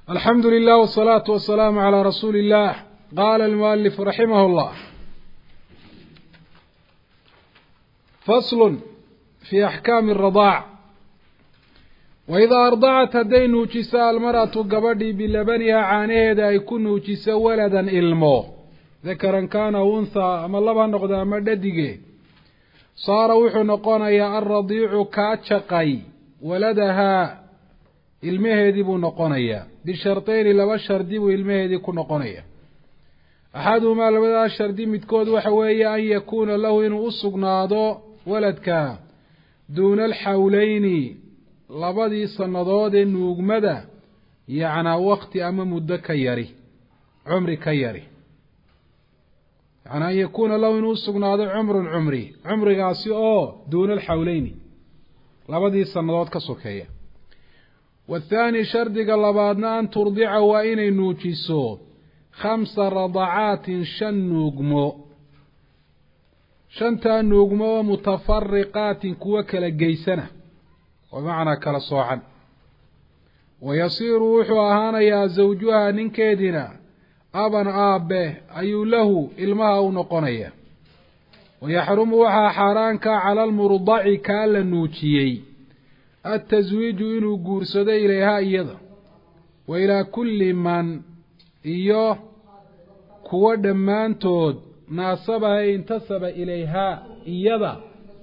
الحمد لله والصلاة والسلام على رسول الله. قال المؤلف رحمه الله: فصل في أحكام الرضاع. وإذا أرضعت هدي نوجسا المرأة قبدي بلبنها عانيدا يكون نوجسا ولدا إلمو ذكرا كان أنثى أما الله بانقضى مددقه صار وحو نقونيا الرضيع كاتشقي ولدها المهدي بو نقونيا بشرطين لبا شردي والمهدي كو نقونيا أحدهما لبدا شردي متكود وحويا أن يكون له إنه أسقناضو ولدك دون الحولين labadii sannadood ee nuugmada yacnaa waqti ama muddo ka yari cumri ka yari yacnaa an yakuuna lahu inuu sugnaado cumrigaasi oo duuna alxawleyni labadii sannadood ka sokeeya wathaani shardiga labaadna an turdica waa inay nuujiso 5 radacaatin 5 nuugmo 5taa nuugmo oo mutafariqaatin kuwa kala geysana ومعنى كلا صوعا ويصير وحو أهانيا زوجها ننكيدنا أبا آبه أي له إلمها ونقنيا ويحرم وحا حارانك على المرضع كالا نوتيي التزويج إنه قرصد إليها إيضا وإلى كل من إيوه كوى دمان تود ناصبها انتصب إليها إيضا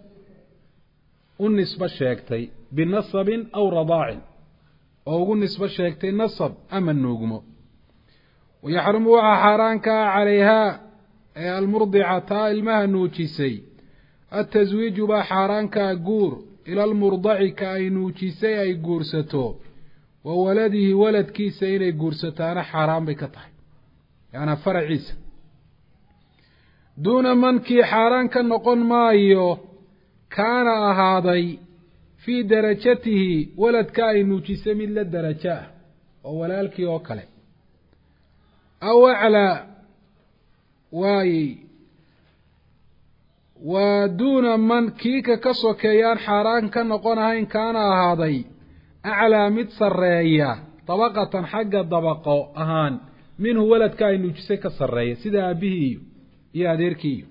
النسبة شاكتي بنصب أو رضاع أو النسبة شاكتي نصب أما النوغم ويحرم حرانك عليها المرضعة المها نوتشيسي التزويج بحرانك قور إلى المرضع كأي نوتشيسي أي قورستو وولده ولد كيسين أي قورستان حرام بكطح يعني فرع عيسى دون من كي حرانك نقن مايو كان هذا في درجته ولد كائن جسم للدرجة وولالك يوكله أو على ودون من كيك كسو كيان حران كنقونها إن كان هذا أعلى متسرية طبقة حق الضبقة أهان منه ولد كائن جسم كسرية سيدا به يا ديركي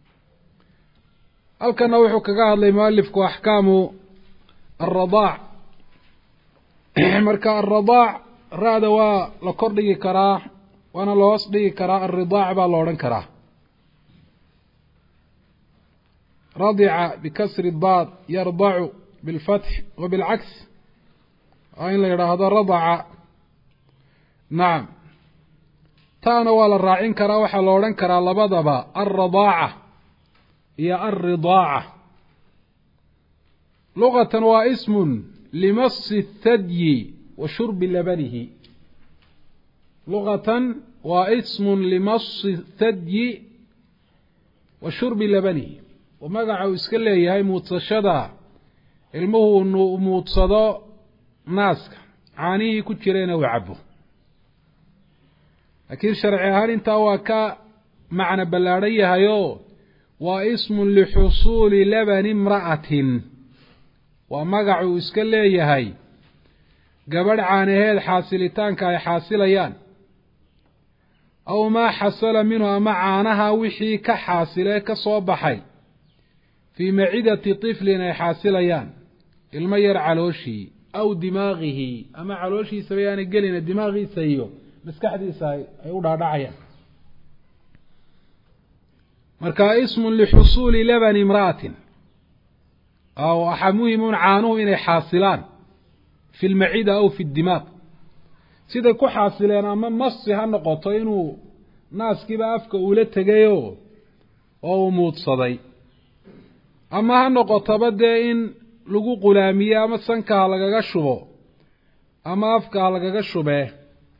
halkana wuxuu kaga hadlay muallifku ahkaamu الرضاع marka الرضاع raada waa la kordhigi karaa wana la hoos dhigi karaa الرضاع baa la oran karaa رضع بكسر الضاد يرضع بالفتح وبالعكس أين لا يراهد رضع نعم تانا ولا الراعين كرا وحا la oran karaa labadaba الرضاعة هي الرضاعة لغة واسم لمص الثدي وشرب لبنه لغة واسم لمص الثدي وشرب لبنه ومقع اسكالي هاي موتصشدا المهو انه موتصدا ناسك عانيه كتشرين وعبه لكن شرعي هل انت واكا معنى بلاريه هايو واسم لحصول لبن امرأة ومقع اسكالي هاي قبل عانيه حاصلتان كاي حاصليان أو ما حصل منه معانها وحي كحاصله كصوبحي في معدة طفل حاصليان المير علوشي أو دماغه أما علوشي سويان قلنا دماغي سيو بس كحدي ساي أيودا دعيا مركا اسم لحصول لبن امرأة أو أحمهم عانوه إني حاصلان في المعدة أو في الدماغ سيدا كو حاصلين أما مصي هالنقطة إنو ناس كيبا أفكا أولتا جايو أو موت صدي أما هالنقطة بدأ إن لقو قلامية أما سنكا هلقا شبو أما أفكا هلقا شبه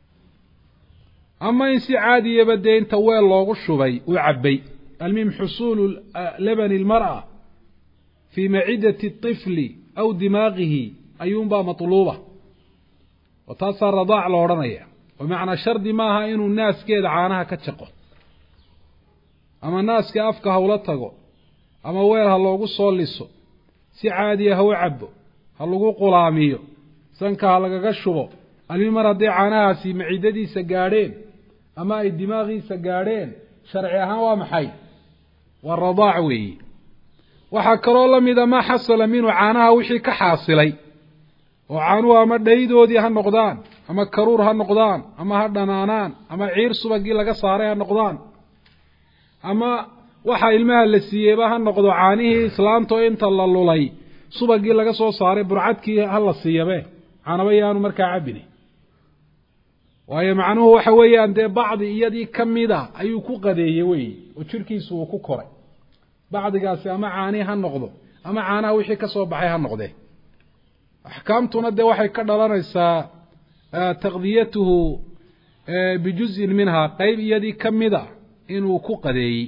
أما إنسي عادي يبدأ إن تويل لوغو شبي وعبي المهم حصول لبن المرأة في معدة الطفل أو دماغه أيون با مطلوبة وتصار رضاع لورانيا ومعنى شرد ماها إنو الناس كيد عانها كتشقو أما الناس كأفكها ولتقو أما ويرها اللوغو صوليسو سي عادية هو عبو هلوغو قلاميو سنكها لغا شبو المر هدي عاناهاسي معدديسا gaadheen ama ay dimaaqiisa gaadheen sharci ahaan waa maxay والرضاع weey waxa kaloo lamida ma xasala minhu caanaha wixii ka xaasilay oo caanuhu ama dhaydoodii ha noqdaan ama karuur ha noqdaan ama ha dhanaanaan ama ciir subagii laga saaray ha noqdaan ama waxa ilmaha la siiyeyba ha noqdo caanihii islaanto inta la lulay subagii laga soo saaray burcadkii ha la siiyabe caanaba yaanu markaa cabini waayo macnuhu waxa weeyaan dee bacdi iyadii kamida ayuu ku qadeeyay wey oo jirkiisu uu ku koray bacdigaasi ama caani ha noqdo ama caanaha wixii ka soo baxay ha noqdee axkaamtuna dee waxay ka dhalanaysaa taqdiyatuhu bijuz'in minhaa qayb iyadii kamida inuu ku qadeeyey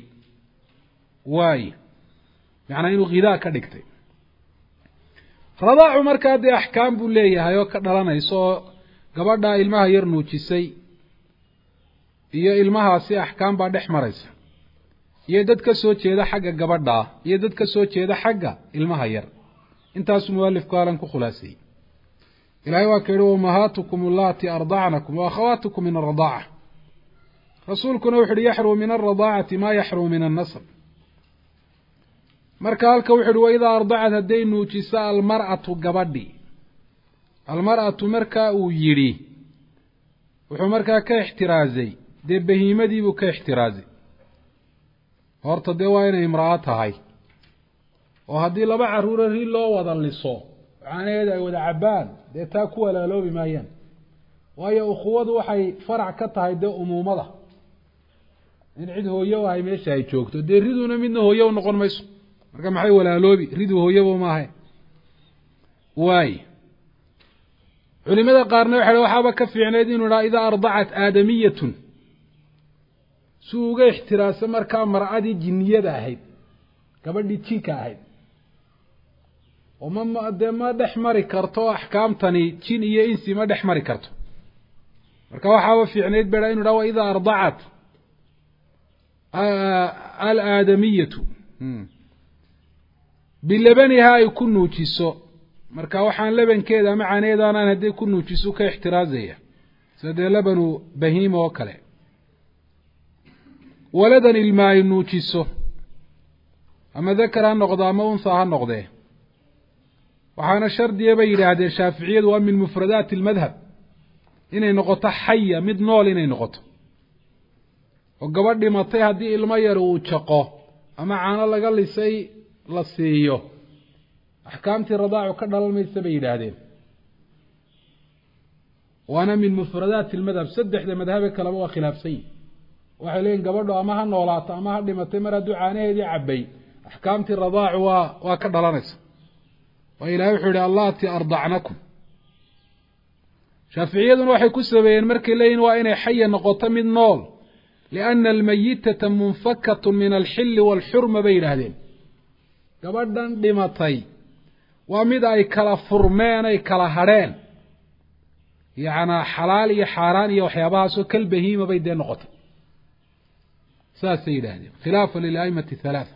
waayo macnaa inuu ghidaa ka dhigtay radaacu markaa dee axkaam buu leeyahay oo ka dhalanayso oo gabadha ilmaha yar nuujisay iyo ilmahaasi axkaam baa dhex maraysa iyo dad ka soo jeeda xagga gabadha iyo dad ka soo jeeda xagga ilmaha yar intaas muallifku alan ku khulaasay ilaahay waa keenay ummahatukum allati arda'nakum wa akhawatukum min ar-radaa'a rasuulkuna wuxuu yahrum min ar-radaa'ati ma yahrum min an-nasab marka halka wuxuu wayda arda'at haday nuujisa al-mar'atu gabadhi al-mar'atu marka uu yiri wuxuu markaa ka ixtiraazay dee bahiimadii buu ka ixtiraazay horta dee waa inay imra'a tahay oo haddii laba caruura ri loo wada liso caanaheeda ay wada cabaan dee taa ku walaaloobi maayaan waayo ukhuwadu waxay farac ka tahay dee umuumada in cid hooyo ay meesha ay joogto dee riduna midna hooyo u noqon mayso marka maxay walaaloobi ridu hooyaba ma ahay waay culimada qaarna waxaaba ka fiicneed inuu raa ida ardacat aadamiyatun suuga ixtiraasa markaa mar'adii jinniyada ahayd gabadhii jinka ahayd oo ma dhex mari karto axkaamtani jin iyo insi ma dhex mari karto marka waxaaba fiicneyd baa inuu raa ida ardacat al-aadamiyatu bilabaniha ay ku nuujiso marka waxaan labankeeda ama caaneedaan haday ku nuujiso ka ixtiraazaya sida labanu bahiima oo kale waladan ilmaa nuujiso ama dakar ha noqdo ama unsa ha noqdee waxaana shardiya bay yidhaahdeen shaaficiyadu waa min mufradaati almadhab inay noqoto xaya mid nool inay noqoto oo gabadh dhimatay haddii ilmo yar uu jaqo ama caano laga lisay la siiyo axkaamtii radaacu ka dhalan maysa bay yidhaahdeen waana min mufradaati almadhab saddexda madhabe kaleba waa khilaafsan yihin waxay leeyihin gabadhu ama ha noolaato ama ha dhimatay mar hadduu caanaheedii cabay axkaamtii radaacu waa ka dhalanaysa waa ilahay wuxuu yihi allati ardacnakum shaaficiyaduna waxay ku sabeeyeen markay leeyihin waa inay xaya noqoto mid nool liana almayitata munfakatu min alxilli waalxurma bay yidhaahdeen gabadhan dhimatay waa mid ay kala furmeen ay kala hadheen yacnaa xalaal iyo xaaraan iyo waxyaabahaasoo kal bahiima bay dee noqotay saasay yidhaahdeen khilaafa lilaimati halaatha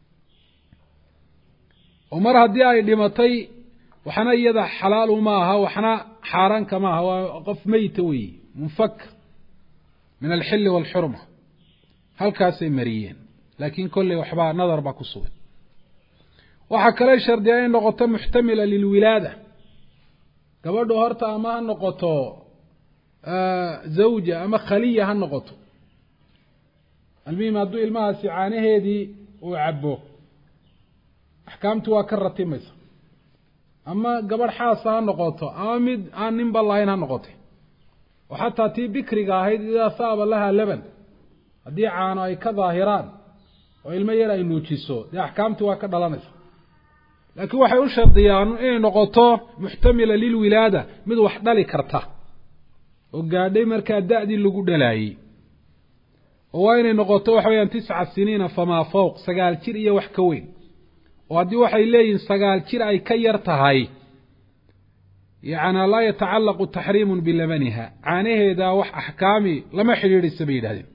oo mar haddii ay dhimatay waxna iyada xalaalu ma aha waxna xaaraanka ma aha waa qof meyta weeye munfak min alxilli waalxurma halkaasay mariyeen laakiin kolley waxbaa nadar baa ku sugan waxaa kale shardiya inay noqoto muxtamila lilwilaada gabadhu horta ama ha noqoto zawja ama khaliya ha noqoto almuhim hadduu ilmahaasi caanaheedii uu cabo axkaamtu waa ka ratimaysa ama gabadh xaasa ha noqoto ama mid aan ninba lahayn ha noqotay oo xataa tii bikriga ahayd idaa saaba lahaa laban haddii caano ay ka daahiraan oo ilmo yar ay nuujiso dee axkaamtii waa ka dhalanaysa laakiin waxay u shardiyaan inay noqoto muxtamila lilwilaada mid wax dhali karta oo gaadhay markaa da'dii lagu dhalaayey oo waa inay noqoto waxa weeyaan 9 siniina famaa fawq 9 jir iyo wax ka weyn oo haddii waxay leeyihiin 9 jir ay ka yar tahay yacnaa laa yatacallaqu taxriimun bilabaniha caanaheeda wax axkaami lama xidhiidhaysa bay yidhahdeen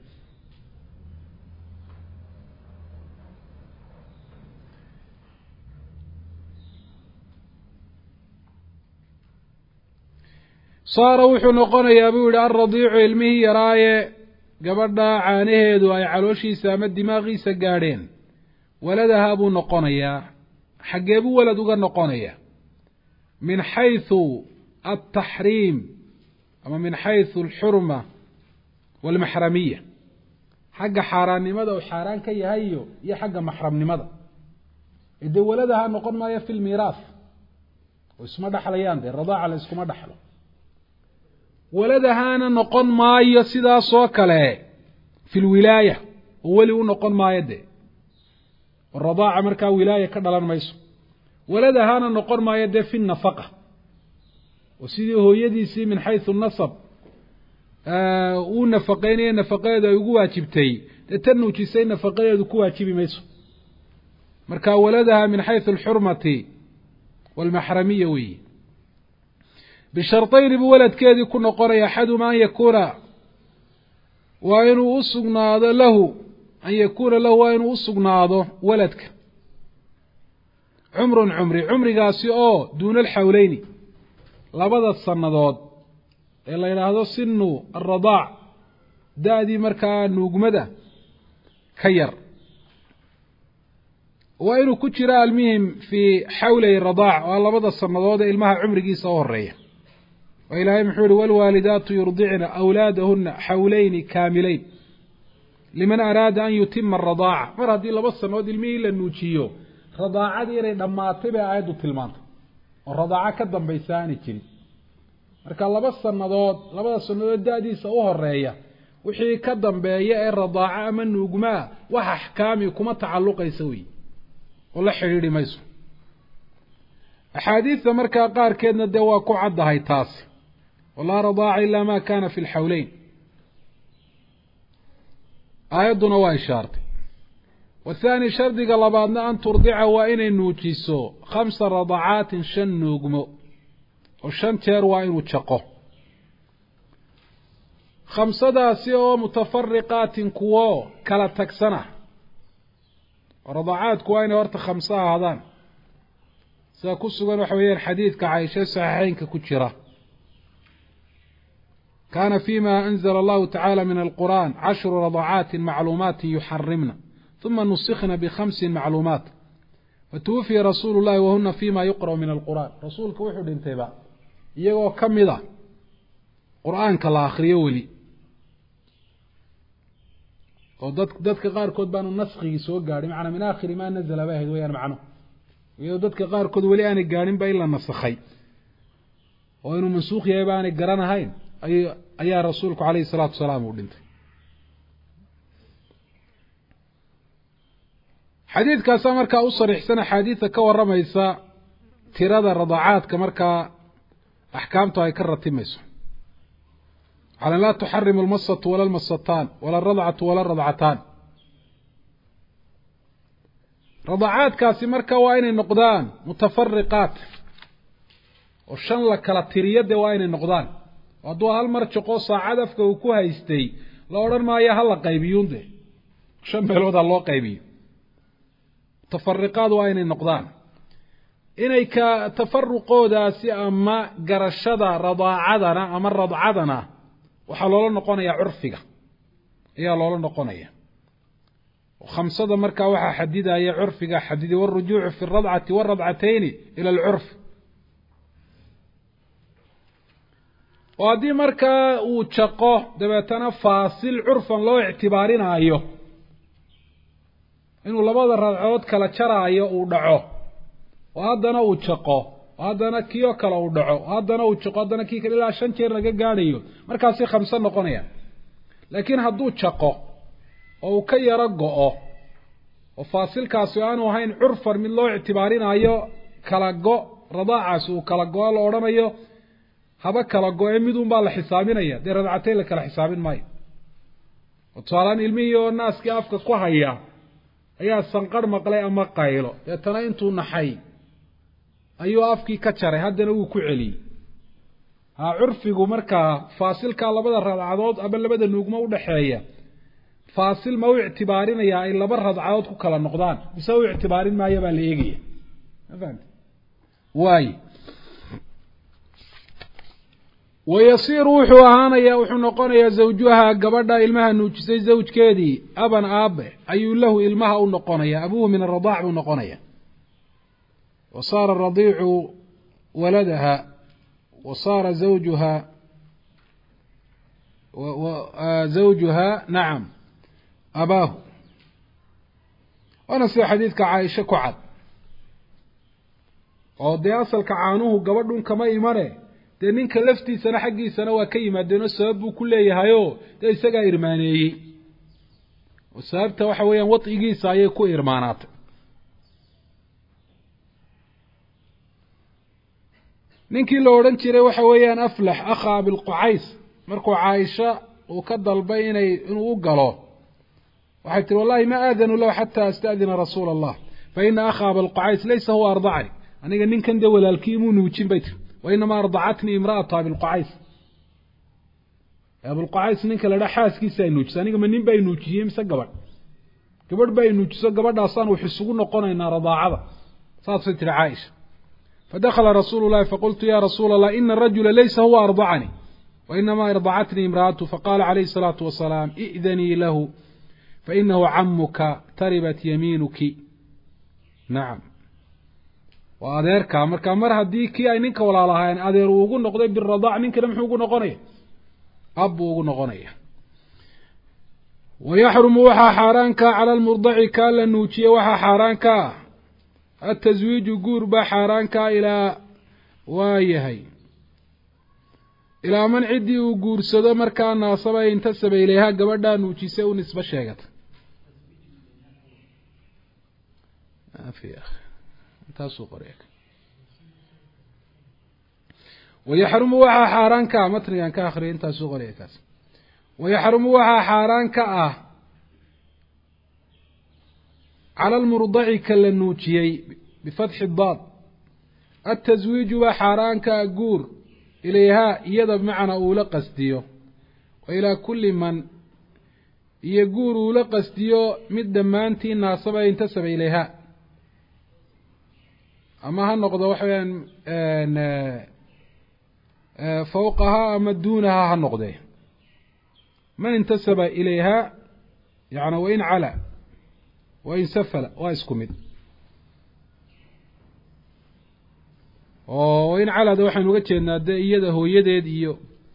saara wuxuu noqonayaa buu yihi alradiicu ilmihii yaraaye gabadha caanaheedu ay calooshiisa ama dimaaqiisa gaadheen waladahaa buu noqonayaa xaggee buu walad uga noqonaya min xayثu altaxriim ama min xayثu alxurma waalmaxramiya xagga xaaraannimada uu xaaraan ka yahay iyo xagga maxramnimada dee waladahaa noqon maayo fi lmiiraas oo isma dhexlayaan dee radaaca la iskuma dhexlo waladahaana noqon maayo sidaasoo kale fi lwilaaya oo weli u noqon maayo dee radaaca markaa wilaaya ka dhalan mayso waladahaana noqon maayo dee fi nafaqa oo sidii hooyadiisii min xayثu nasab uu nafaqeynaya nafaqadeedu ay ugu waajibtay dee tan nuujisay nafaqadeedu ku waajibi mayso marka waladaha min xayثu alxurmati waalmaxramiya weeye bisharطayni buu waladkeedii ku noqonaya axaduma an yakuuna waa inuu usugnaado lahu an yakuuna lahu waa inuu usugnaado waladka cumrun cumrigaasi oo duuna alxawleyni labada sannadood ee la yidhaahdo sinu alradaac da-dii markaa nuugmada ka yar waa inuu ku jiro almuhim fii xawlay radaac oo labada sannadood ee ilmaha cumrigiisa u horeeya oo ilaahay muxuu yihi waalwaalidaatu yurdicna awlaadahuna xawleyni kaamileyn liman araada an yutima aradaaca mar haddii 2 sannadood ilmihii la nuujiyo radaacadii inay dhammaatay bay aayaddu tilmaantay oo radaaco ka dambaysa aanay jirin marka 2 sannadood 2 sannadood da-diisa u horeeya wixii ka dambeeya ee radaaco ama nuugmaa wax axkaami kuma tacalluqaysa wey oo la xidhiidhi mayso axaadiidta markaa qaarkeedna dee waa ku caddahay taasi walaa radaaca ilaa ma kana fi lxawleyn aayadduna waa ishaartay wathaani shardiga labaadna an turdica waa inay nuujiso 5 radacaatin 5 nuugmo oo 5 jeer waa inuu jaqo 5daasi oo mutafariqaatin kuwo kala tagsana radacaadku waa inay horta 5 ahaadaan sida ku sugan waxa weeyaan xadiidka Caaisha saxiixeynka ku jira kaana fima anzala Allahu ta'ala min al-Qur'an 10 radacaatin macluumaatin yuxarrimna ثuma nusikhna b5 macluumaat watuwufiya rasuulu llahi wahuna fima yuqra'u min alqur'an rasuulka wuxuu dhintayba iyagoo ka mid a qur'aanka la akhriyo weli oo dadka qaarkood baanu naskigii soo gaadhin macnaa min aakhiri maa nazala bay ahayd wayaan macno iyadoo dadka qaarkood weli aanay gaadhin ba in la nasakhay oo inuu mansuukh yahay ba aanay garanahayn ayaa rasuulku calayhi salaatu wasalaam uu dhintay xadiidkaasa markaa u sariixsan axaadiidta ka warramaysa tirada radacaadka markaa axkaamtu ay ka ratimayso على لا تحرم المصة ولا المصتان ولا الرضعة ولا الرضعتان رضعات كاسي مركا وين النقدان متفرقات وشان لك التريد وين النقدان وضو هالمرشقو صاعدفك وكوها يستي لو رن ما يهلا قيبيون ده شان بلود الله قيبي تفرقات وين النقدان إنك تفرقوا داسي أما قرشدا رضاعدنا أما رضعدنا waxaa loola noqonayaa curfiga ayaa loola noqonaya 5 markaa waxaa xadidaya curfiga xadidi warujuucu fi radcati waradcatayni ila alcurf oo haddii markaa uu jaqo dabeetana faasil curfan loo ictibaarinaayo inuu 2 radcood kala jaraayo uu dhaco oo haddana uu jaqo haddana kiyo kale uu dhaco haddana uu jaqo haddana kii kale ilaa 5 jeer laga gaadhayo markaasi 5 noqonaya laakiin hadduu jaqo oo uu ka yaro go'o oo faasilkaasi aanu ahayn curfan mid loo ictibaarinaayo kala go radaacaas uu kala go la odhanayo haba kala go mid uun baa la xisaabinaya dee radcatay la kala xisaabin maayo oo tusaalaan ilmihii oo naaskii afka ku haya ayaa sanqar maqlay ama qaylo deetana intuu naxay ayuu afkii ka jaray haddana uu ku celiyey curfigu markaa faasilkaa 2 radcadood ama 2 nuugmo u dhaxeeya faasil ma u ictibaarinayaa ay 2 radcadood ku kala noqdaan mise u ictibaarin maayo baa la eegaya ma fahamtay ويصير وحو أهانيا وحو نقونيا زوجها قبضا إلمها نوجسي زوج كيدي أبا آبه أي له إلمها ونقونيا أبوه من الرضاع ونقونيا وصار الرضيع ولدها وصار زوجها نعم أباه ونسي حديثك عائشة كعب ودي أصل كعانوه قبضون كما إيمانه dee ninka laftiisana xaggiisana waa ka yimaadeen oo sabab buu ku leeyahayo dee isagaa irmaaneeyey oo sababta waxa weeyaan wadcigiisa ayay ku irmaanaatay ninkii la odhan jiray waxa weeyaan aflax akha abilqucays markuu caaisha uu ka dalbay inuu u galo waxay tiri wallahi ma aadanu lahu xataa asta'dina rasuula allah fa ina akha abilqucays laysa huwa ardacani aniga ninkan dee walaalkii imuu nuujin bay tiri وإنما أرضعتني امرأة أبي القعيس أبو القعيس نينك لدى حاسكي سينوج سانيك من نين باي نوجيه مسا قبر باي نوجسا قبر داصان وحسقون نقونا إنا رضاعة صاد ستر عائشة فدخل رسول الله فقلت يا رسول الله إن الرجل ليس هو أرضعني وإنما أرضعتني امرأته فقال عليه الصلاة والسلام ائذني له فإنه عمك تربت يمينك نعم وأذيرك مركا مر هدي كي أي نينك ولا لهاين أذير وجو نقضي بالرضاع نينك لم يجو نقنيه أب وجو نقنيه ويحرم وحى حارانك على المرضع كان لنوتي وحى حارانك التزويج قرب حارانك إلى وايهي إلى من عدي وقور سدا مركا ناصبا ينتسب إليها قبدا نوتي سيو نسبة شاقت ما في أخي تاسو قريك ويحرم وحى حارانك متريان كاخرين تاسو قريك ويحرم وحى حارانك على المرضع كالنوتيي بفتح الضاد التزويج وحارانك قور إليها يضب معنا أولى قصديو وإلى كل من يقور أولى قصديو مد مانتي ناصبا ينتسب إليها أما هالنقضة وحيا فوقها أما دونها هالنقضة من انتسب إليها يعني وإن على وإن سفل وإسكمد وإن على ده وحين وقتش إن يده هو يده ديو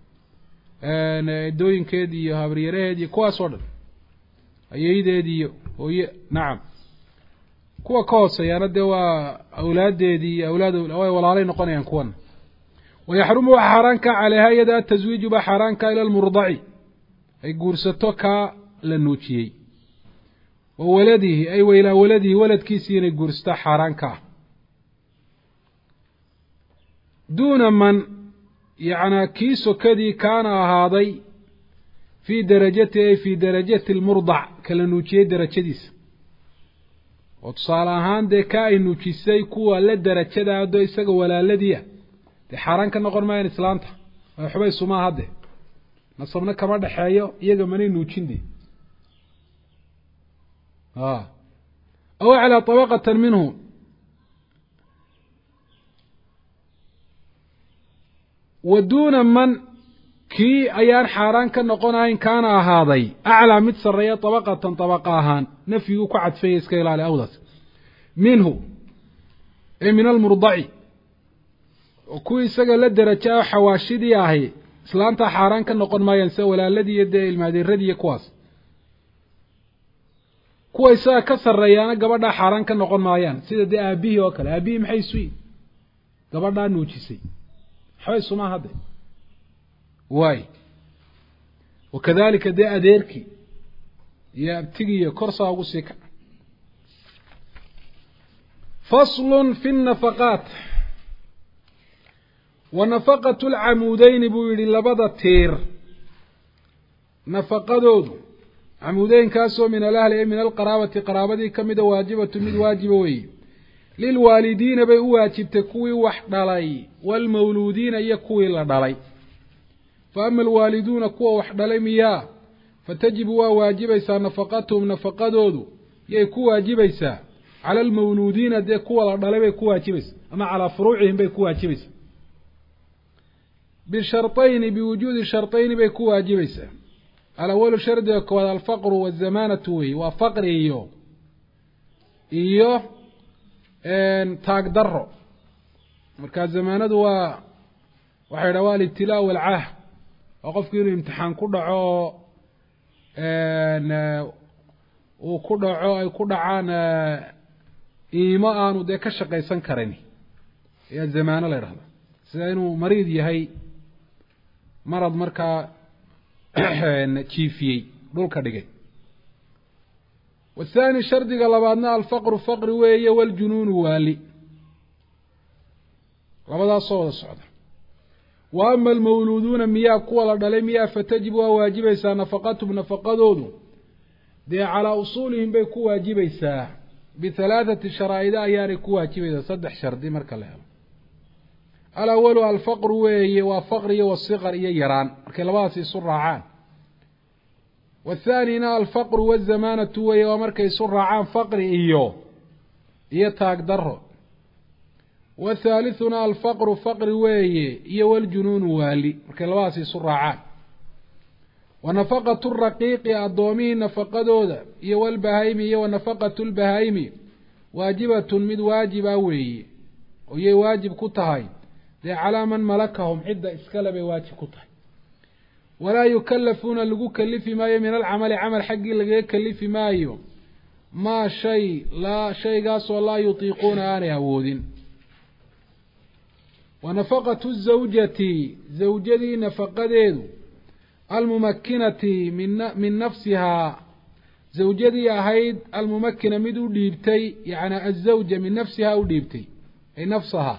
دوين كديو هبريره دي كواس ورد يده ديو هو نعم كوا كوس يعني ده وأولاد دي أولاد والعلين قنيان كون ويحرم حرانك عليها يد التزويج بحرانك إلى المرضع أي جورستك للنوتشي وولده أي وإلى ولده ولد كيسين جورستا حرانك دون من يعني كيسو كدي كان هذا في درجته في درجة المرضع كلنوتشي درجة ديس وتصال ahaan de ka ay nuujisay kuwa la darajada ado isaga walaaladiya de xaraan ka noqon maayeen islaanta way xubay suma hadde nasabna kama dhaxeeyo iyaga manay nuujindi aw ala tabaqatan minhu ودون من كي أيان حاران كنقوناين كان هذاي أعلى متسرية طبقاهان نفيه كعد فيس كيلالي أودس منه أي من المرضع وكوي سجل الدرجة حواشدي هي سلانتا حاران كنقون ما ينسى ولا الذي يدعي المادي الردي يكواس كوي سا كسر ريانا قبضا حاران كنقون ما ين سيدا دي أبيه وكال أبيه محيسوي قبضا نوجسي حيث ما هذا واي وكذلك دي أديركي يبتغي كرسة وقسيك فصل في النفقات ونفقة العمودين بويل لبضة تير نفقة دود عمودين كاسو من الأهل من القرابة قرابة كمد واجبة مد واجبوي للوالدين بواجب تكوي وحدلي والمولودين يكوي لدلي فأما الوالدون كوا وحدلي مياه فتجب واجبيسا نفقتهم نفقدود يكو واجبيسا على المولودين دي كوا لدلي بيكو واجبيس أما على فروعهم بيكو واجبيس bisharطayni biwujuudi sharطayni bay ku waajibaysaa alawalu shardiga koowaad alfaqru waazamaanatu wey waa faqri iyo taag daro markaa zamaanadu waxay dhaha waa alibtilaa walcaah waa qofku inuu imtixaan ku dhaco uu ku dhaco ay ku dhacaan iimo aanu dee ka shaqaysan karin ayaa zamaano la ydhahda sida inuu mariid yahay marad markaa jiifiyey dhulka dhigay wathani shardiga labaadna alfaqru faqri weeye waljunuunu waali labadaasoo wada socda wa ama almawluuduuna miyaa kuwa la dhalay miyaa fatajib waa waajibaysaa nafaqatuhum nafaqadoodu dee calaa usuulihim bay ku waajibaysaa bihalaathati sharaa'ida ayaanay ku waajibaysaa 3 shardi marka la helo alawalu alfaqru weeye waa faqriyo wasiqar iyo yaraan markay labadaasi isu raacaan wathaanina alfaqru waazamaanatu weeye waa markay isu raacaan faqri iyo taag daro wathaalithuna alfaqru faqri weeye iyo waljunuunu waali markay labadaasi isu raacaan wa nafaqatu raqiiqi addoomihii nafaqadooda iyo walbahaymi iyo wa nafaqatu lbahaymi waajibatun mid waajiba weeye oyay waajib ku tahay dee calaa man malakahum cidda iskale bay waajib ku tahay walaa yukallafuuna lagu kalifi maayo min alcamali camal xaggii lagaga kalifi maayo maa shay shaygaasoo laa yutiiquuna aanay awoodin wa nafaqatu zawjati zawjadii nafaqadeedu almumakinati min nafsihaa zawjadii ahayd almumakina mid u dhiibtay yacni azawja min nafsihaa u dhiibtay ay nafsahaa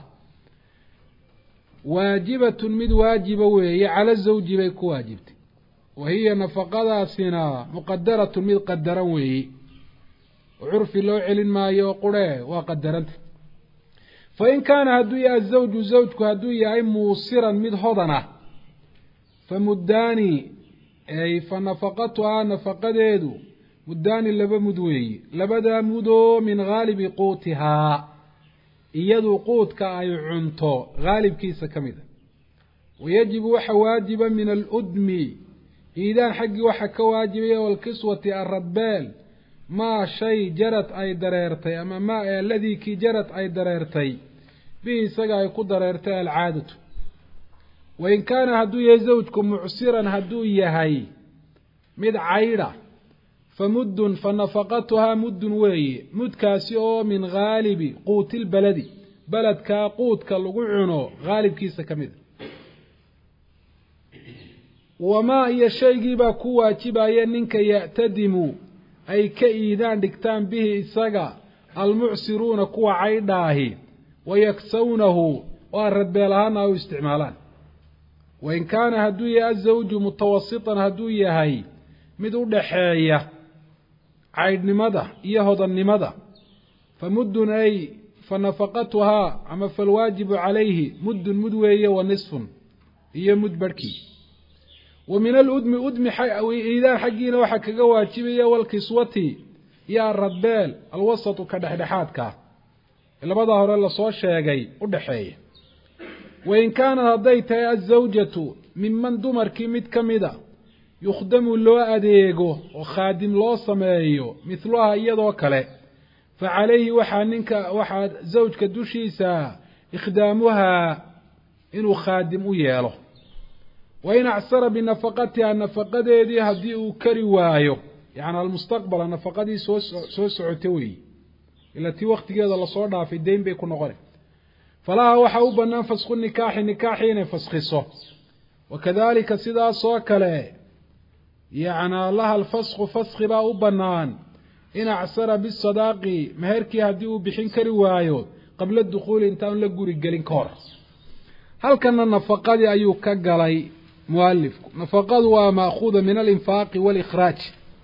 waajibatun mid waajiba weeye cala zawji bay ku waajibtay wa hiya nafaqadaasina muqadaratun mid qadaran weeye oo curfi loo celin maayo qurhe waa qadaranta fain kaana hadduu yahay azawju zawjku hadduu yahay muusiran mid hodana famuddaani ay fa nafaqatuhaa nafaqadeedu muddaani 2 mud weeye 2 mudoo min haalibi quutihaa iyadu quudka ay cunto haalibkiisa ka mid a wayajibu waxa waajiba min aludmi iidaan xaggii waxa ka waajibaya walkiswati aradbeel maa shay jarad ay dareertay ama maa aladii kii jarad ay dareertay bihi isaga ay ku dareertay alcaadatu wain kaana hadduu yahay zawjku mucsiran hadduu yahay mid caydha famuddun fa nafaqatuhaa muddun weeye mudkaasi oo min haalibi quutilbaladi beledkaa quudka lagu cuno haalibkiisa ka mid a wamaa iyo shaygiibaa ku waajibaya ninka ya'tadimu ay ka iidaan dhigtaan bihi isaga almucsiruuna kuwa caydhaahi wayaksawnahu oo aradbeel ahaana ay u isticmaalaan wain kaana hadduu yahay azawju mutawasitan hadduu yahay mid u dhaxeeya caydhnimada iyo hodannimada famuddun ay fa nafaqatuhaa ama falwaajibu calayhi muddun mud weeye wa nisfun iyo mud barhkii wa min aludmi udmi iidaan xaggiina waxaa kaga waajibaya walkiswati iyo aradbeel alwasatu ka dhexdhexaadkaa labadaa hore lasoo sheegay u dhaxeeya wain kaanad hadday tahay azawjatu minman dumarkii mid ka mida yukhdamu loo adeego oo khaadim loo sameeyo mithluha iyadoo kale fa calayhi waxaa zawjka dushiisa ikhdaamuhaa inuu khaadim u yeelo wain acsara binafaqatiha nafaqadeedii haddii uu kari waayo yacni almustaqbala nafaqadii soo socota weeye ila tii waktigeeda lasoo dhaafay dayn bay ku noqona falaha waxaa u bannaan fasku nikaaxi inay faskhiso wakadalika sidaasoo kale yacnaa laha alfasku faskhi baa u bannaan in acsara bisadaaqi meherkii haddii uu bixin kari waayo qabla dukhuuli intaan la guri gelin ka hor halkana nafaqadii ayuu ka galay mualifku nafaqadu waa ma'khuuda min alinfaaqi waalikhraaj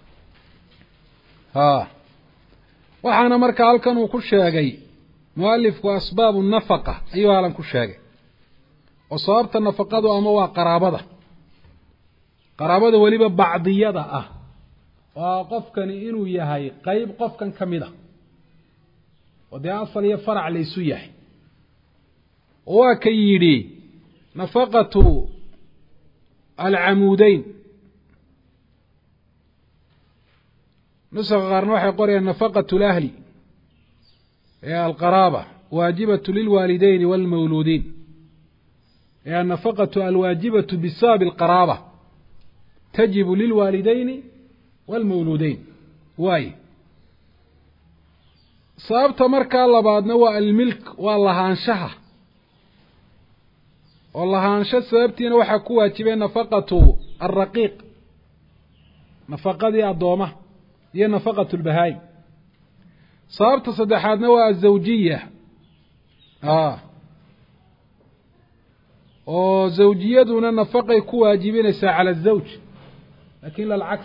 waxaana markaa halkan uu ku sheegay mualifku asbaabu nafaqa ayuu halan ku sheegay oo sababta nafaqadu ama waa qaraabada weliba bacdiyada ah waa qofkani inuu yahay qeyb qofkan ka mid a oo dee asal iyo farac laysu yahay oo waa ka yidhi نفقة العمودين نسخ غارنوح يقول نفقة الأهل يا القرابة واجبة للوالدين والمولودين يا النفقة الواجبة بسبب القرابة تجب للوالدين والمولودين واي sababta markaa labaadna waa almilk waa lahaanshaha oo lahaansho sababtiina waxaa ku waajibay nafaqatu alraqiiq nafaqadii addoomaha iyo nafaqatu lbahaay sababta saddexaadna waa azawjiya oo zawjiyaduna nafaqay ku waajibinaysaa cala azawj laakin lalcaks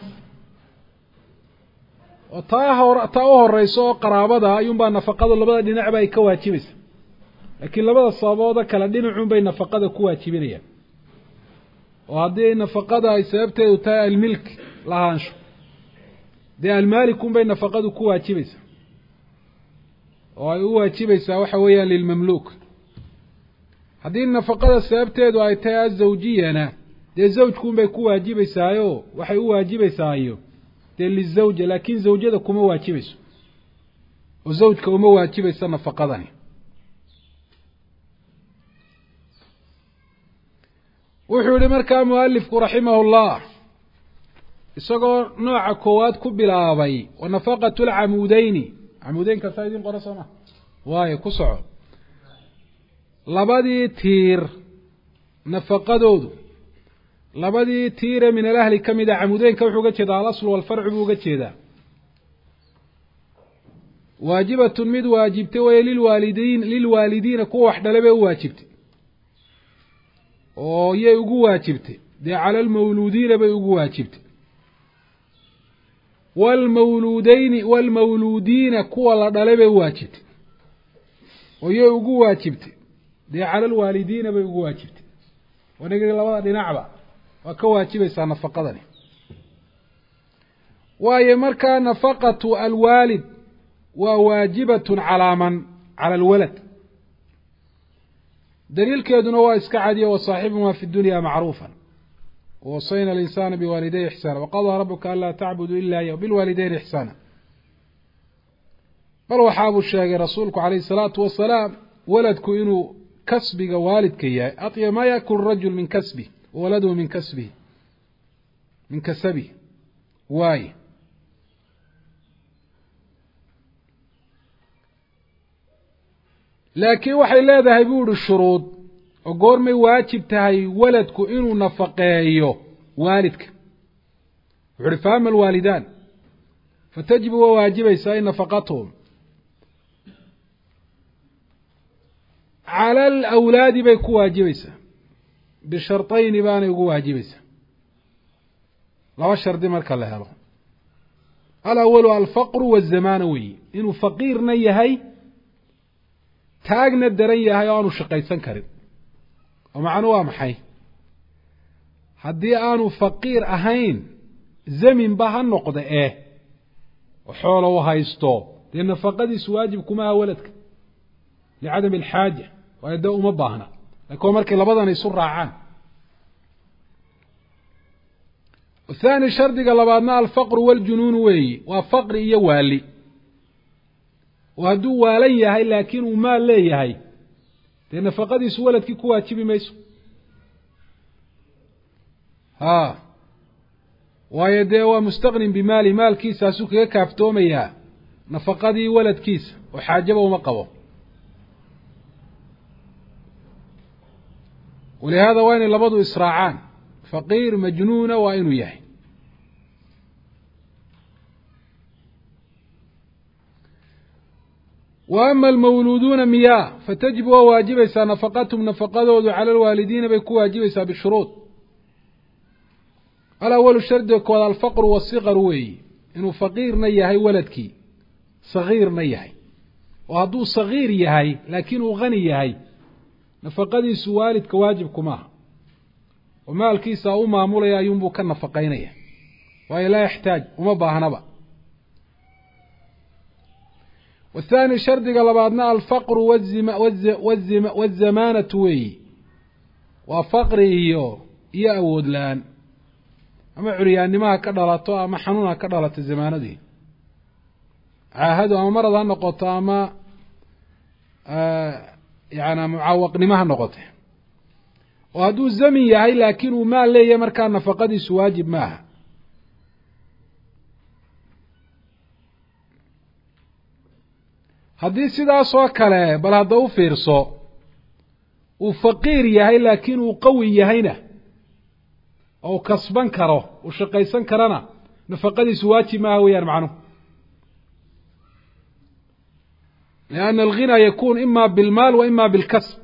oo taa u horeyso oo qaraabada ayuunbaa nafaqada labada dhinacba ay ka waajibaysa laakiin labada sababooda kala dhinacuun bay nafaqada ku waajibinayaan oo haddii nafaqada ay sababteedu tahay almilk lahaansho dee almaalikun bay nafaqadu ku waajibaysaa oo ay u waajibaysaa waxa weeyaan lilmamluuk haddii nafaqada sababteedu ay tahay azawjiyana dee zawjkuun bay ku waajibaysaayo waxay u waajibaysaayo dee lizawja laakiin zawjada kuma waajibayso oo zawjka uma waajibaysa nafaqadani wuxuu yihi markaa mualifku raximahu llah isagoo nooca koowaad ku bilaabay wa nafaqatu lcamuudeyni camuudeynka saa idin qora soo ma waayo ku soco labadii tiir nafaqadoodu labadii tiire min alahli ka mid a camudeynka wuxuu uga jeedaa alaslu walfarcu buu uga jeedaa waajibatun mid waajibtay waye lilwaalidiina kuwa wax dhale bay u waajibtay oo yay ugu waajibtay dee cala almawluudiina bay ugu waajibtay waalmawluudiina kuwa la dhalay bay u waajibtay oo yay ugu waajibtay dee cala alwaalidiina bay ugu waajibtay wanagi labada dhinacba waa ka waajibaysaa nafaqadani waayo markaa nafaqatu alwaalid waa waajibatun calaa man cala alwalad daliilkeeduna waa iska cadiya wasaaxibumaa fi dunya macruufan wawasayna alinsaana biwaalidayhi ixsaana waqadaa rabuka anlaa tacbuduu ila iyahu bilwaalidayni ixsaana bal waxaabuu sheegay rasuulku calayhi salaatu wasalaam waladku inuu kasbiga waalidka yahay aطya maa yakulu rajul min kasbih wawaladuhu min kasbihi min kasabihi waaye laakiin waxay leedahay buu ihi shuruud oo goormay waajib tahay waladku inuu nafaqeeyo waalidka wuxu uhi faama alwaalidaan fatajibu waa waajibaysaa in nafaqatuhum cala alawlaadi bay ku waajibaysaa bishartayni baanay ugu waajibaysaa laba shardi marka la helo alawalu alfaqru waazamaana weyi inuu faqiirna yahay taagna daran yahay oo aanu shaqaysan karin oo macnu waa maxay haddii aanu faqiir ahayn zaminba ha noqda oo xoolo u haysto dee nafaqadiisu waajib kuma aha waladka licadami alxaaja waayo dee uma baahna laakiin markay labadan isu raacaan thaani shardiga labaadna alfaqru waljunuunu weeyi waa faqri iyo waali oo hadduu waalan yahay laakiin uu maal leeyahay dee nafaqadiisu waladkii ku waajibi mayso waayo dee waa mustaqnin bimaali maalkiisaasuu kaga kaaftoomayaa nafaqadii waladkiisa oo xaajaba uma qabo walihaada waa inay labadu israacaan faqiir majnuuna waa inuu yahay wa ama almawluuduuna miyaa fatajibu waa waajibaysaa nafaqatuhum nafaqadoodu cala alwaalidiina bay ku waajibaysaa bishuruud alawalu shardiga kooda alfaqru waasiqar weeyi inuu faqiirna yahay waladkii sagiirna yahay oo hadduu sagiir yahay laakiin uu hani yahay nafaqadiisu waalidka waajibku maaha oo maalkiisa u maamulaya ayuunbuu ka nafaqaynaya waayo laa yaxtaaj uma baahnaba والثاني شرطiga labaadna alfaqru wالzamaanatu weeyi وفقر iyo awood laan ama curyaanimaha ka dhalato ama xanuuna ka dhalato zamaanadii caahadu ama marada noqoto ama yaana mucaawaqnimaha noqoto oo haduu zamin yahay laakiin uu maal leeyahay markaa nafaqadiisu waajib maaha haddii sidaas oo kale bal hadda u fiirso uu faqiir yahay laakiin uu qawi yahayna oo kasban karo oo shaqaysan karana nafaqadiisu waajib maaha weeyaan macnuhu لأن الغنى يكون إما بالمال وإما بالكسب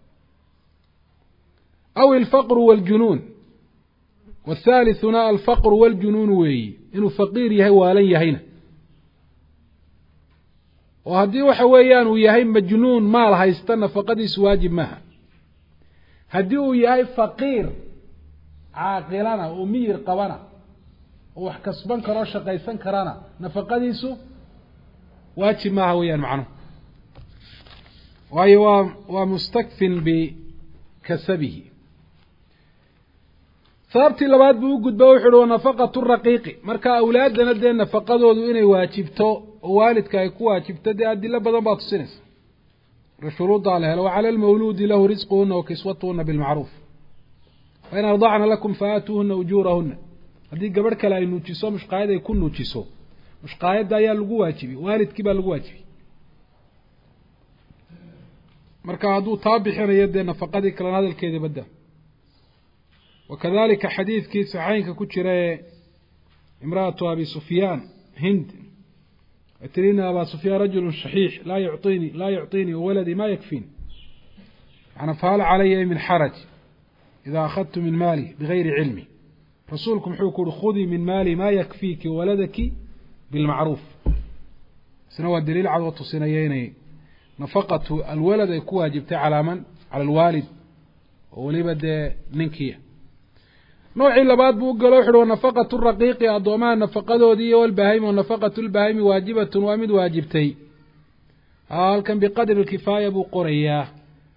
أو الفقر والجنون والثالث هنا الفقر والجنون وي إنه فقير يهي والن يهينا وهدي وحويان ويهي مجنون مال هيستنى فقديس واجب معها هدي ويهي فقير عاقلنا ومير قبنا وحكسبان كرا شقيسان كرانا نفقديسو واجب معها ويان معنه ومستكف بكسبه sababtii labaad buu u gudba wuxuu yiri nafaqatu raqiiqi marka awlaadana de nafaqadoodu inay waajibto oo waalidka ay ku waajibto de adilla badan baa tusinaysa shuruud ala hal wa ala al mawlud lahu rizquhunna wa kiswatuhunna bil ma'ruf wa in arda'na lakum fa'atuhunna ujurahunna hadii gabadh kale ay nuujiso mushqaayad ay ku nuujiso mushqaayada ayaa lagu waajibi waalidkii baa lagu waajibi marka haduu taabixinayo de nafaqadii kala hadalkeeda badda وكذلك حديث كي صحيح كجرى امرأة أبي سفيان هند اترينا أبا سفيان رجل شحيح لا يعطيني ولدي ما يكفيني أنا فهل علي من حرج إذا أخذت من مالي بغير علمي رسولكم حكوا خذي من مالي ما يكفيك ولدك بالمعروف سنوى الدليل على السنيين نفقة الولد يكون واجبت على من؟ على الوالد ولبد ننكيه نوع لباد بو قالوا خدو نفقه الرقيق ادوما نفقدودي والبهيم ونفقه البهيم واجبه وامد واجبتي كان بقدر الكفايه بو قريا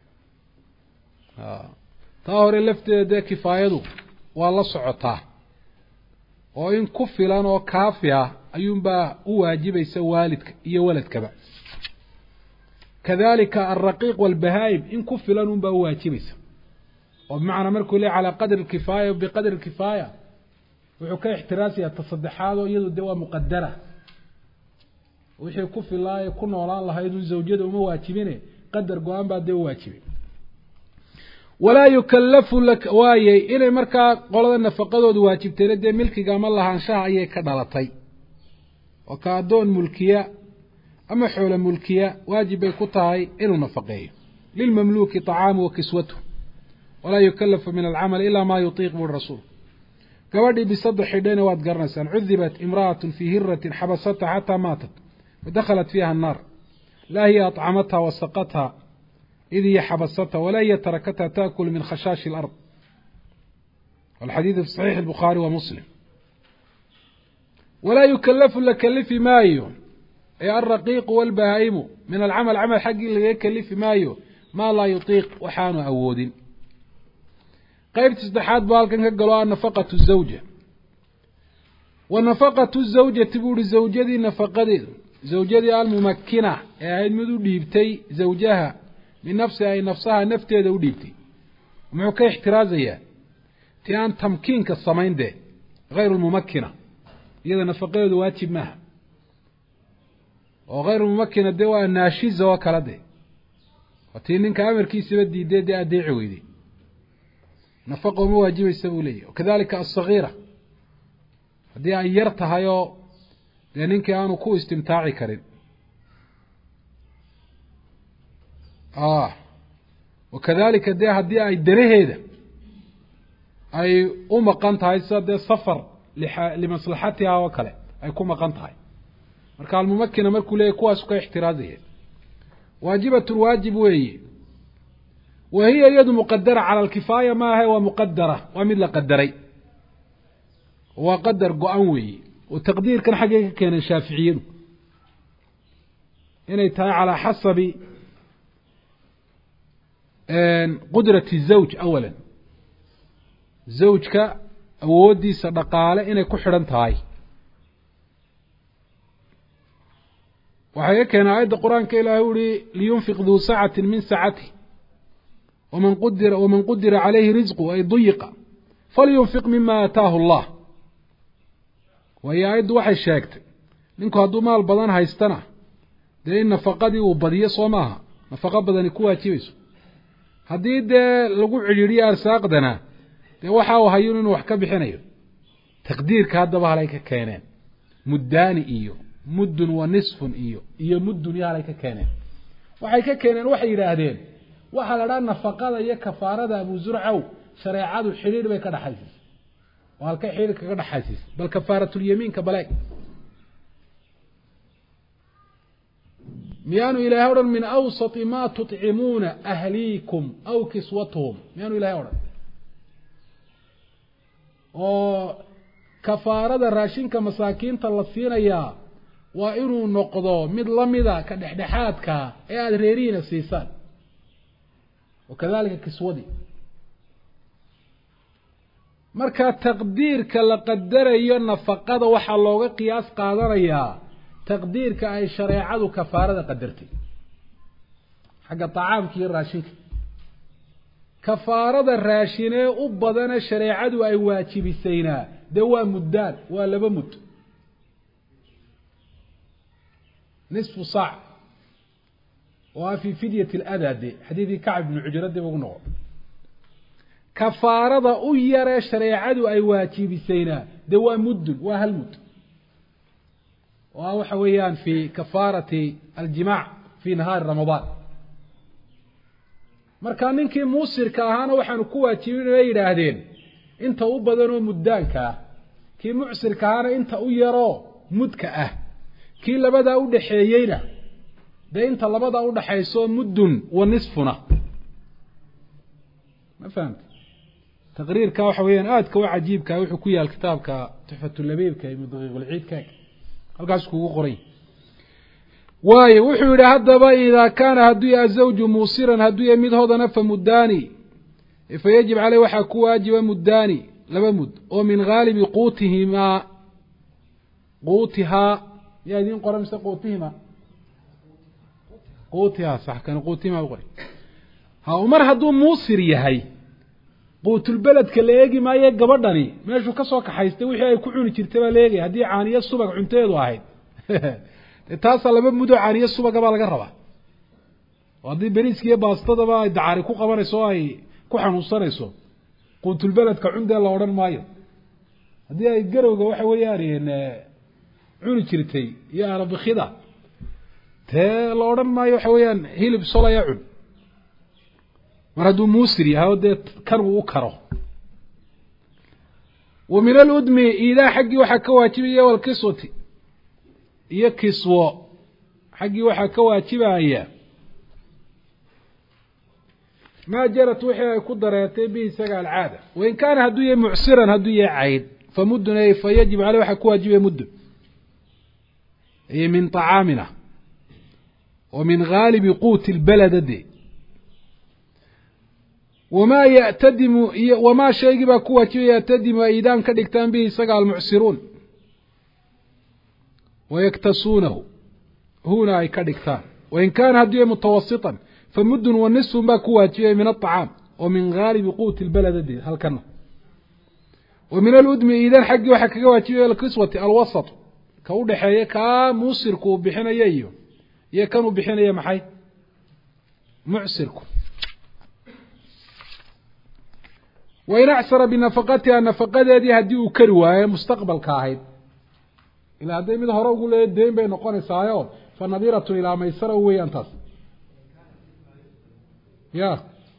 طاهر لفت ده كفايته والله سعطا oo in ku filan oo kaafiya ayuunba u waajibaysa waalidka iyo waladkaba kadalika الرقيق والبهائم in ku filan unba u waajibaysa وبمعنى مركو لي على قدر الكفاية وبقدر الكفاية وحكا احتراسي التصدحات ويدو الدواء مقدرة وحي كفي الله يكون ولا الله يدو الزوجية وما واجبينه قدر قوان بعد دواء واجبين ولا يكلف لك وايي إلي مركا قولة النفقات واجبتين دي ملكي قام الله عن شاء أيه كدالتي وكادون ملكية أما حول ملكية واجب يكتاي إلو نفقيه للمملوك طعام وكسوته ولا يكلف من العمل إلا ما يطيق بالرسول كوادي بصدح حدين واد قرنسان عذبت امرأة في هرة حبستها حتى ماتت ودخلت فيها النار لا هي أطعمتها وسقتها إذ هي حبستها ولا هي تركتها تأكل من خشاش الأرض والحديث في صحيح البخاري ومسلم ولا يكلف لكلف مايو أي الرقيق والبهائم من العمل عمل حق اللي يكلف مايو ما لا يطيق وحان أود قيب تصدحات بالكن كقلوا نفقة الزوجة ونفقة الزوجة تقول الزوجة دي نفقة دي زوجة دي الممكنة يعني مدو ديبتي زوجها من نفسها أي نفسها نفتي دو ديبتي ومعك احترازية تيان تمكين كالصمين دي غير الممكنة إذا نفقة دي واجب معها وغير الممكنة دي والناشيزة وكلا دي وتينين كامر كيسي بدي دي أدي عويدي نفقه مواجب السبولية وكذلك الصغيرة هذه أيرتها يو لأنك كانوا كو استمتاعي كريم وكذلك هذه أي دريهيدة أي قنطها يصد سفر لمصلحتها وكلا أي كو قنطها مركا الممكنة مركو ليه كواسكا احترازية واجبة الواجب وهي وهي يد مقدرة على الكفاية ما هي مقدرة ومثل قدري وقدر قوي وتقدير كان حقيقة كان الشافعيين هنا يتهي على حسب قدرة الزوج أولا zawjka awoodiisa dhaqaale inay ku xidhan tahay. waxay ka keenay aayadda qur-aanka ilaahay u yihi liyunfiq duu sacatin min sacatihi waman qudira calayhi risqu ay duyiqa falyunfiq mima aataahu allah. waayo aayaddu waxay sheegtay ninku hadduu maal badan haystana dee in nafaqadii uu badiyo soo maaha, nafaqo badani ku waajibayso. haddii dee lagu cidhiidhiyo arsaaqdana dee waxa uu hayo inuu wax ka bixinayo. taqdiirka haddaba halay ka keeneen muddaani iyo muddun wa nisfun iyo muddun iyo halay ka keeneen. waxay ka keeneen waxay yidhaahdeen waxaa la dhaa nafaqada iyo kafaarada Abu Zurcaw shareecadu xidhiidh bay ka dhaxaysay. oo halkay xidhiidh kaga dhaxaysay bal kafaaratul yamiinka baleeg miyaanu ilaahay odhan min awsati maa tutcimuuna ahliikum aw kiswatuhum, miyaanu ilaahay odhan oo kafaarada raashinka masaakiinta la siinayaa waa inuu noqdo mid lamida ka dhexdhexaadka ee aada reerihiina siisaan. wakadalika kiswadii. marka taqdiirka la qadarayo nafaqada waxaa looga qiyaas qaadanayaa taqdiirka ay shareecadu kafaarada qadartay xagga tacaamka iyo raashinka. kafaarada raashinee u badana shareecadu ay waajibisayna dee waa muddaan, waa 2 mud. nisfu saac waa fi fidyat اladade xadiidkii Kacb ibn Cujra dib ugu noqo. kafaarada u yaree shareecadu ay waajibisayna dee waa muddun, waa 1 mud. waa waxa weeyaan fi kafaarati aljimaac fi nahaari ramadaan. markaa ninkii muusirka ahaana waxaanu ku waajibinay yidhaahdeen inta u badanoo muddaanka ah, kii mucsirka ahaana inta u yaroo mudka ah, kii labadaa u dhaxeeyeyna dee inta labadaa u dhaxayso muddun wa nisfuna. ma fahamta taqriirka waxa weeyaan aadka u cajiibka wuxuu ku yaal kitaabka tuxfatulabiibka ibnu daqiiqulciidka halkaas kugu qoray. waayo wuxuu yidhi haddaba idaa kaana hadduu yahay zawju muusiran hadduu yahay mid hodana fa muddaani fayajib caleyh waxaa ku waajiba muddaani 2 mud oo min haalibi quutihaa yaa idiin qoran mise quutihaa sax kan quutihimaa u qoray. mar hadduu muusir yahay quutulbeledka la eegi maayo gabadhani meeshuu ka soo kaxaystay wixii ay ku cuni jirtay baa la eegaya. haddii caaniyo subag cunteedu ahayd taasaa 2 mud oo caaniyo subaga baa laga rabaa. oo haddii beriiska iyo baastadaba ay dacaari ku qabanayso o ay ku xanuunsanayso quutulbeledka cundee la odhan maayo. haddii ay garowga waxa weeyaan cuni jirtay iyo arabikida tee la odhan maayo waxa weeyaan hilib solaya cun. mar hadduu muusir yahay oo dee kan uu u karo. wa min aludmi iidaa xaggii waxaa ka waajibaya walkiswati iyo kiswo xaggii waxaa ka waajibaya maa jarat wixii ay ku dareetay bihi isaga alcaada. wain kaana hadduu yahay mucsiran hadduu yahay cayd famuddun ay fayajib caleyh waxaa ku waajibaya muddun ay min طacaamina wa min haalibi quuti lbeledade. wamaa ya'tadimu iyo wamaa shaygii baa ku waajibaya ya'tadimu ay iidaan ka dhigtaan bihi isaga almucsiruun wayaktasuunahu huna ay ka dhigtaan. wain kaana hadduu yahay mutawasiطan famuddun wa nisfun baa ku waajibaya min aلطacaam oo min haalibi quuti lbeledade halkana. wa min aludmi iidaan xaggii waxaa kaga waajibaya alkiswati alwasaط ka u dhaxeeya kaa muusirku uu bixinaya iyo kanuu bixinaya maxay mucsirku. wain acsara binafaqatiha nafaqadeedii haddii uu kari waayo mustaqbalka ahayd ilaa hadday mid hore ugu leeya deyn bay noqonaysaayo fa nadiratun ilaa maysara weeyaan taas. ya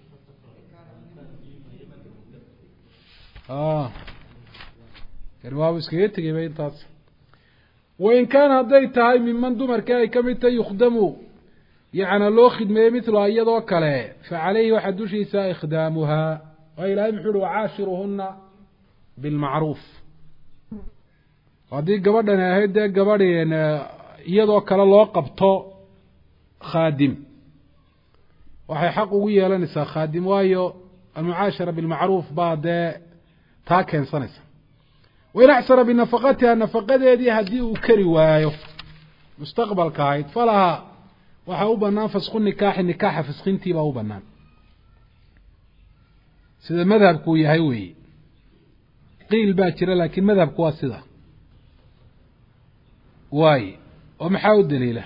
kani waabu iskaga tegay ba intaas. wain kaana hadday tahay miman dumarkii ay ka mid tahay yukhdamu yacna loo khidmeeyey midluha iyadoo kale fa caleyhi waxaa dushiisa ikhdaamuhaa. waa ilaahay muxuu uhi wacaashiruhuna bilmacruuf. haddii gabadhani ahayd dee gabadheen iyadoo kale loo qabto khaadim waxay xaq ugu yeelanaysaa khaadim. waayo almucaashara bilmacruuf baa dee تاكن سنس وإن أعسر بنفقتها نفقة دي هدي وكري وايو مستقبل كايد فلها وحاو بنان فسخ النكاح فسخنتي باو بنان سيدا مذهب كوي هايوي قيل باكرة لكن مذهب كوا سيدا واي ومحاو الدليلة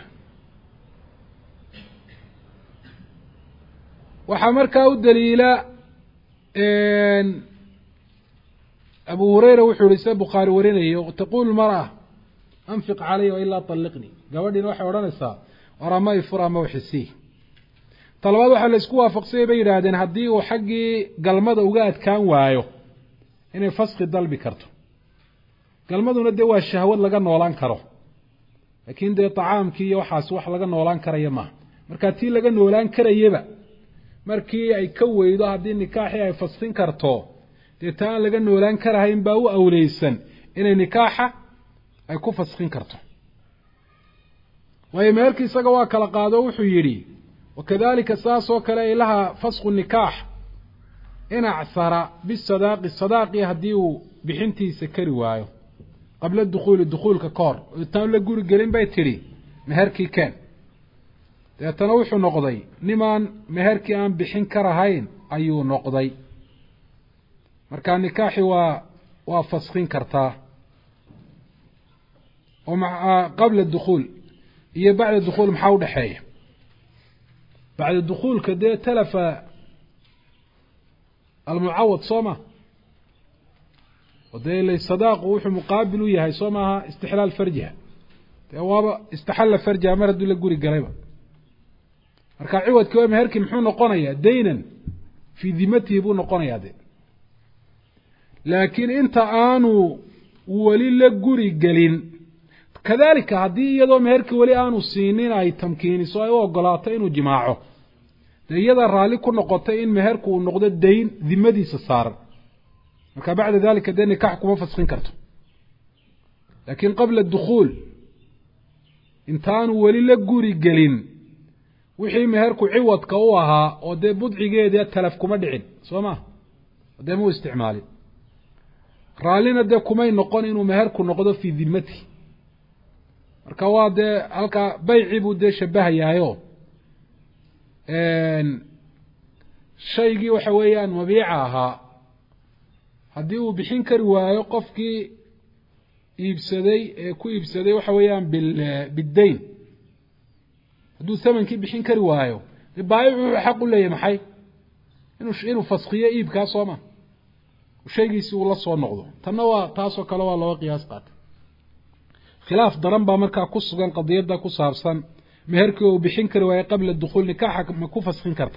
وحمركاو الدليلة إن أبو هريرة وحوريسة بخاري ورينيه تقول المرأة أنفق علي وإلا طلقني قوادي نوحي ورانسا ورماي فرا موحسيه طلبات waxa la isku waafaqsay bay yiraahdeen hadii uu xaqi galmada uga adkaan waayo inay fasqi dalbi karto galmaduna de waa shahwad laga noolaan karo laakiin de tacaamkii iyo waxaas wax laga noolaan karayo ma marka tii laga noolaan karayba markii ay ka weydo hadii nikaaxi ay fasqin karto de taan laga noolaan karahayn baa u awleysan inay nikaaxa ay ku fasqin karto way meelkii isaga waa kala qaado wuxuu yiri وكذلك ساسو كلا لها فسخ النكاح إن أعثر بالصداق الصداق يهديه بحنتي سكري وايو قبل الدخول ككار التام لقول قلين بيتري مهركي كان تنوح نقضي نمان مهركي أن بحن كرهين أيو نقضي مركان نكاحي وفسخين كرتاه ومع قبل الدخول هي بعد الدخول محاولة حيه بعد الدخول كده تلف المعوض صومه وده اللي الصداق وحو مقابل وياها صومها استحلال فرجها توابا استحل فرجها مرد ولا قوري قريبا مركا عوض كوي مهركي محو نقونيا دينا في ذمته يبو نقونيا دي لكن انت آنو ولي لقوري قلين كذلك هذه يدو مهركي ولي آنو سينين اي تمكيني سواء وقلاتين وجماعه يدا رالي كو نقطه ان مهركو نقده دين ذمديس صار marka بعد ذلك دين نكاح كما فسخين كرتو لكن قبل الدخول انتان ولي لا غوري غلين وحي مهركو عوض كو اها او دي بدعيgeeda تلف كما دحين سوما دي مو استعمالي رالينا دي كما نقون انو مهركو نقده في ذمتي marka waa de halka bayci buu de shabahayayo shaygii waxa weeyaan mabiica ahaa hadii uu bixin kari waayo qofkii iibsaday ee ku iibsaday waxa weeyaan bidayn haduu thamankii bixin kari waayo baayicu xaq u leeyahay maxay inuu fasqiyo iibka sooma shaygiisi uu la soo noqdo tanna waa taas oo kale waa loo qiyaas qaat khilaaf daran ba marka ku sugan qadiyada ku saabsan meherkii uu bixin kari waayay qabla dukhul nikaax ma ku fasxin karta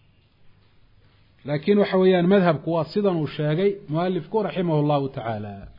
laakiin waxa weeyaan madhabku waa sidan uu sheegay muallifku rahimahullahu ta'ala